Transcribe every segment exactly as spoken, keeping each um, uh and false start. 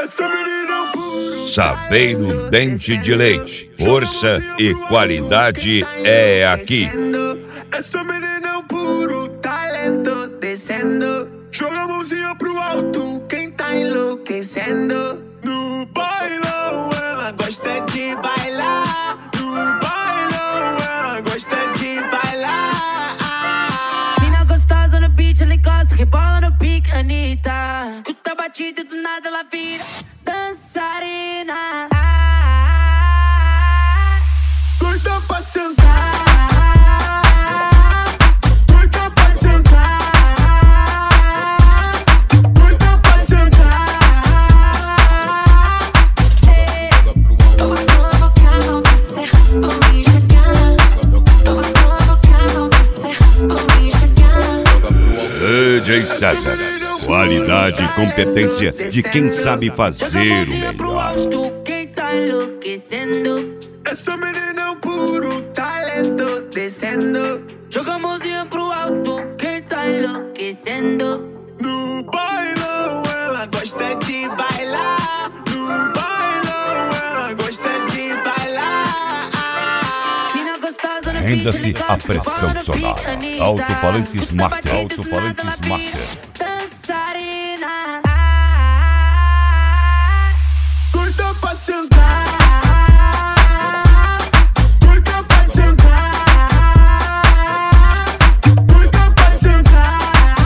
Essa menina é um puro Saveiro Dente de Leite. Força e qualidade é aqui. Essa menina é um puro talento descendo. Joga a mãozinha pro alto, quem tá enlouquecendo. No bailão ela gosta de bailar. No bailão ela gosta de bailar. Mina gostosa no beat, ela encosta, rebola no pique, Anitta. Escuta a batida e do nada ela vira dançarina. Doida pra sentar. Doida pra sentar. Doida pra sentar. Eu vou provocar, vou descer, vou me chegar. Eu vou provocar, vou descer, vou me chegar. D J César. Qualidade e competência de quem sabe fazer o melhor. Quem tá enlouquecendo? Essa menina é um puro talento descendo. Joga a mãozinha pro alto, quem tá enlouquecendo? No bailão ela gosta de bailar. No bailão ela gosta de bailar. Mina gostosa no Renda-se beat, a pressão rebola no sonora. pique, Anitta. Alto-falantes Escuta a Master. batida e do Alto-falantes nada ela Master. vira dançarina. Doida pra sentar. Doida pra sentar. Doida pra sentar.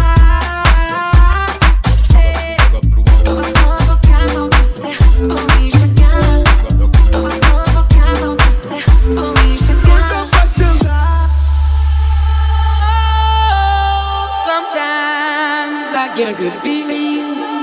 Eu vou provocar, vou descer, vou me chegar. Eu vou provocar, vou descer, vou me chegar. Doida pra sentar. Sometimes I get a good feeling